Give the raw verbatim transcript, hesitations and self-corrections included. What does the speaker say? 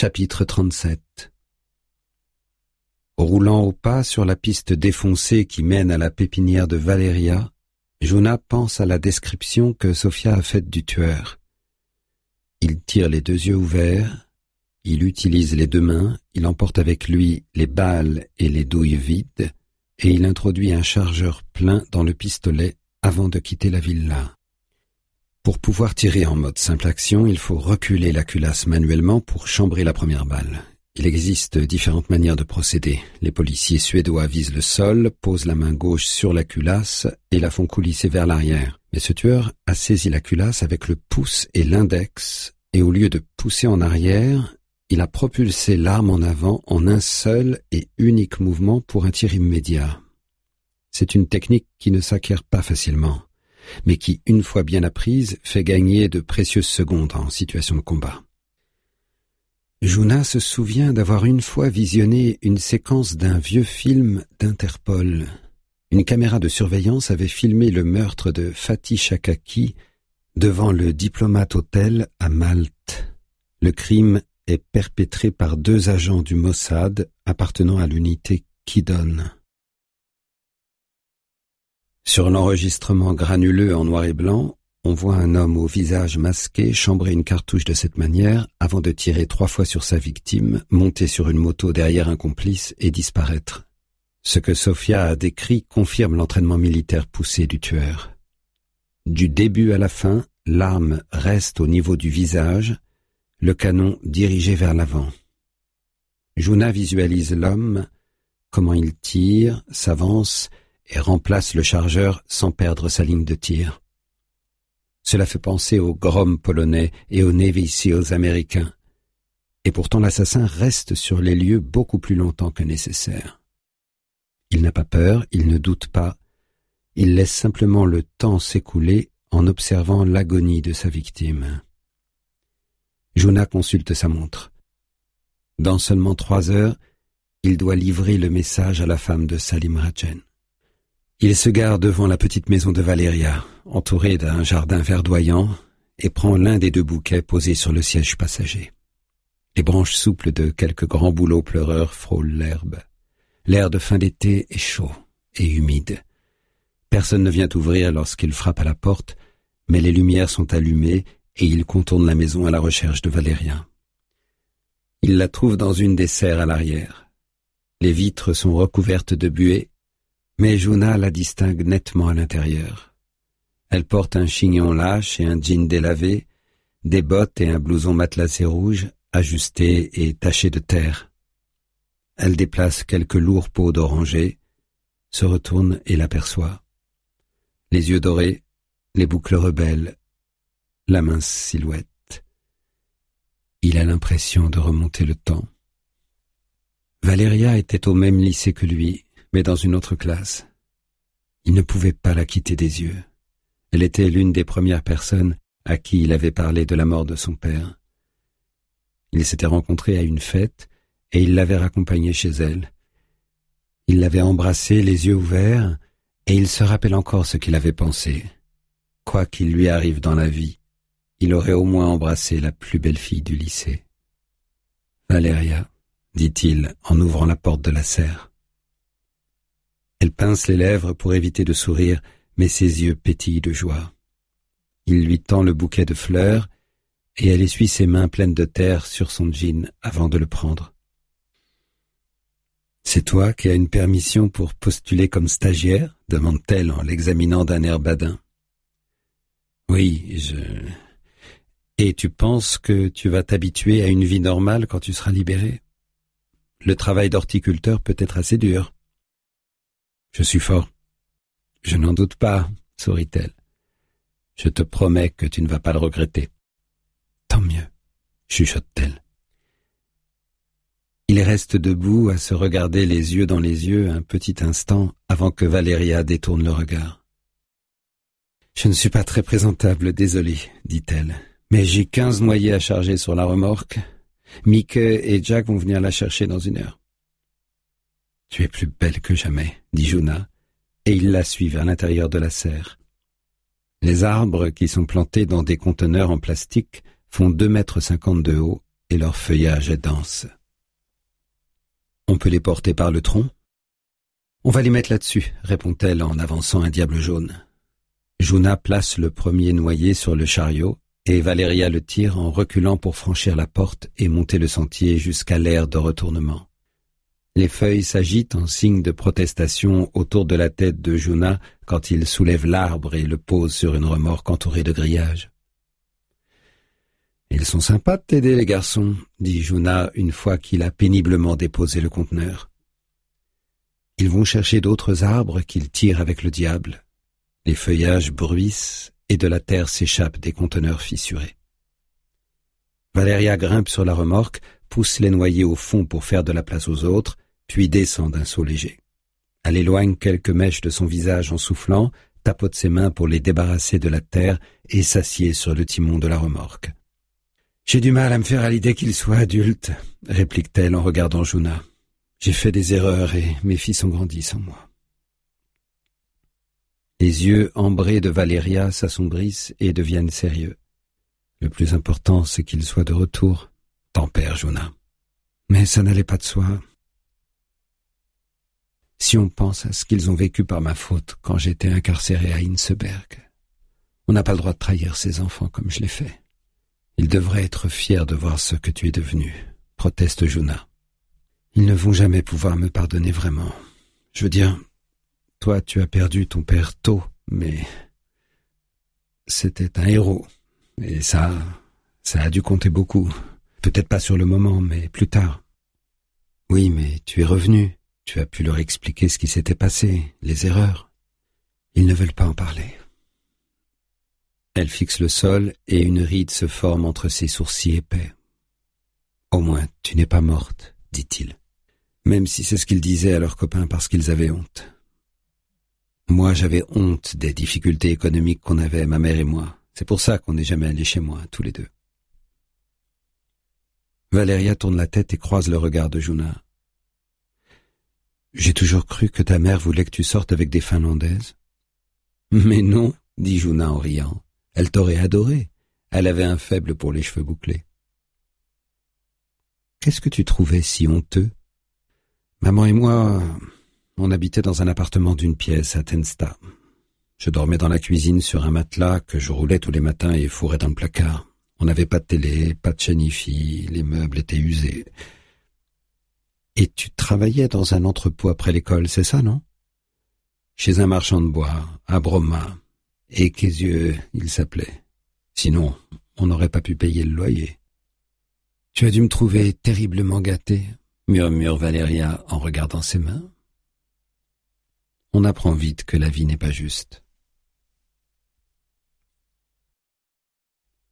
Chapitre trente-sept. Roulant au pas sur la piste défoncée qui mène à la pépinière de Valeria, Juna pense à la description que Sofia a faite du tueur. Il tire les deux yeux ouverts, il utilise les deux mains, il emporte avec lui les balles et les douilles vides, et il introduit un chargeur plein dans le pistolet avant de quitter la villa. Pour pouvoir tirer en mode simple action, il faut reculer la culasse manuellement pour chambrer la première balle. Il existe différentes manières de procéder. Les policiers suédois visent le sol, posent la main gauche sur la culasse et la font coulisser vers l'arrière. Mais ce tueur a saisi la culasse avec le pouce et l'index, et au lieu de pousser en arrière, il a propulsé l'arme en avant en un seul et unique mouvement pour un tir immédiat. C'est une technique qui ne s'acquiert pas facilement, mais qui, une fois bien apprise, fait gagner de précieuses secondes en situation de combat. Juna se souvient d'avoir une fois visionné une séquence d'un vieux film d'Interpol. Une caméra de surveillance avait filmé le meurtre de Fatih Shakaki devant le Diplomate Hotel à Malte. Le crime est perpétré par deux agents du Mossad appartenant à l'unité Kidon. Sur l'enregistrement granuleux en noir et blanc, on voit un homme au visage masqué chambrer une cartouche de cette manière avant de tirer trois fois sur sa victime, monter sur une moto derrière un complice et disparaître. Ce que Sofia a décrit confirme l'entraînement militaire poussé du tueur. Du début à la fin, l'arme reste au niveau du visage, le canon dirigé vers l'avant. Juna visualise l'homme, comment il tire, s'avance et remplace le chargeur sans perdre sa ligne de tir. Cela fait penser aux Grom polonais et aux Navy Seals américains. Et pourtant l'assassin reste sur les lieux beaucoup plus longtemps que nécessaire. Il n'a pas peur, il ne doute pas. Il laisse simplement le temps s'écouler en observant l'agonie de sa victime. Juna consulte sa montre. Dans seulement trois heures, il doit livrer le message à la femme de Salim Radjen. Il se gare devant la petite maison de Valeria, entourée d'un jardin verdoyant, et prend l'un des deux bouquets posés sur le siège passager. Les branches souples de quelques grands bouleaux pleureurs frôlent l'herbe. L'air de fin d'été est chaud et humide. Personne ne vient ouvrir lorsqu'il frappe à la porte, mais les lumières sont allumées et il contourne la maison à la recherche de Valeria. Il la trouve dans une des serres à l'arrière. Les vitres sont recouvertes de buée, mais Juna la distingue nettement à l'intérieur. Elle porte un chignon lâche et un jean délavé, des bottes et un blouson matelassé rouge, ajusté et taché de terre. Elle déplace quelques lourds pots d'oranger, se retourne et l'aperçoit. Les yeux dorés, les boucles rebelles, la mince silhouette. Il a l'impression de remonter le temps. Valeria était au même lycée que lui, mais dans une autre classe. Il ne pouvait pas la quitter des yeux. Elle était l'une des premières personnes à qui il avait parlé de la mort de son père. Ils s'étaient rencontrés à une fête et il l'avait raccompagnée chez elle. Il l'avait embrassée les yeux ouverts et il se rappelle encore ce qu'il avait pensé. Quoi qu'il lui arrive dans la vie, il aurait au moins embrassé la plus belle fille du lycée. « Valeria », dit-il en ouvrant la porte de la serre. Elle pince les lèvres pour éviter de sourire, mais ses yeux pétillent de joie. Il lui tend le bouquet de fleurs et elle essuie ses mains pleines de terre sur son jean avant de le prendre. « C'est toi qui as une permission pour postuler comme stagiaire ?» demande-t-elle en l'examinant d'un air badin. « Oui, je... Et tu penses que tu vas t'habituer à une vie normale quand tu seras libéré ? Le travail d'horticulteur peut être assez dur. » « Je suis fort. »« Je n'en doute pas, » sourit-elle. « Je te promets que tu ne vas pas le regretter. »« Tant mieux, » chuchote-t-elle. Il reste debout à se regarder les yeux dans les yeux un petit instant avant que Valeria détourne le regard. « Je ne suis pas très présentable, désolée, dit-elle, mais j'ai quinze noyés à charger sur la remorque. Mieke et Jack vont venir la chercher dans une heure. » « Tu es plus belle que jamais, » dit Juna, et il la suit vers l'intérieur de la serre. Les arbres qui sont plantés dans des conteneurs en plastique font deux mètres cinquante de haut et leur feuillage est dense. On peut les porter par le tronc? On va les mettre là-dessus, répond-elle en avançant un diable jaune. Juna place le premier noyer sur le chariot et Valeria le tire en reculant pour franchir la porte et monter le sentier jusqu'à l'aire de retournement. Les feuilles s'agitent en signe de protestation autour de la tête de Juna quand il soulève l'arbre et le pose sur une remorque entourée de grillages. « Ils sont sympas de t'aider, les garçons, » dit Juna une fois qu'il a péniblement déposé le conteneur. Ils vont chercher d'autres arbres qu'ils tirent avec le diable. Les feuillages bruissent et de la terre s'échappe des conteneurs fissurés. Valeria grimpe sur la remorque, pousse les noyers au fond pour faire de la place aux autres, puis descend d'un saut léger. Elle éloigne quelques mèches de son visage en soufflant, tapote ses mains pour les débarrasser de la terre et s'assied sur le timon de la remorque. « J'ai du mal à me faire à l'idée qu'il soit adulte, » réplique-t-elle en regardant Juna. « J'ai fait des erreurs et mes fils ont grandi sans moi. » Les yeux ambrés de Valeria s'assombrissent et deviennent sérieux. Le plus important, c'est qu'il soit de retour, tempère Juna. Mais ça n'allait pas de soi. Si on pense à ce qu'ils ont vécu par ma faute quand j'étais incarcéré à Hinseberg, on n'a pas le droit de trahir ses enfants comme je l'ai fait. Ils devraient être fiers de voir ce que tu es devenu, proteste Juna. Ils ne vont jamais pouvoir me pardonner vraiment. Je veux dire, toi tu as perdu ton père tôt, mais c'était un héros. Et ça, ça a dû compter beaucoup. Peut-être pas sur le moment, mais plus tard. Oui, mais tu es revenu. Tu as pu leur expliquer ce qui s'était passé, les erreurs. Ils ne veulent pas en parler. Elle fixe le sol et une ride se forme entre ses sourcils épais. Au moins, tu n'es pas morte, dit-il. Même si c'est ce qu'ils disaient à leurs copains parce qu'ils avaient honte. Moi, j'avais honte des difficultés économiques qu'on avait, ma mère et moi. C'est pour ça qu'on n'est jamais allés chez moi, tous les deux. Valeria tourne la tête et croise le regard de Juna. J'ai toujours cru que ta mère voulait que tu sortes avec des Finlandaises. Mais non, dit Juna en riant. Elle t'aurait adoré. Elle avait un faible pour les cheveux bouclés. Qu'est-ce que tu trouvais si honteux? Maman et moi, on habitait dans un appartement d'une pièce à Tensta. Je dormais dans la cuisine sur un matelas que je roulais tous les matins et fourrais dans le placard. On n'avait pas de télé, pas de chaîne hi-fi, les meubles étaient usés. Et tu travaillais dans un entrepôt après l'école, c'est ça, non? Chez un marchand de bois, à Bromma. Et Kézieux, il s'appelait. Sinon, on n'aurait pas pu payer le loyer. Tu as dû me trouver terriblement gâté, murmure Valeria en regardant ses mains. On apprend vite que la vie n'est pas juste.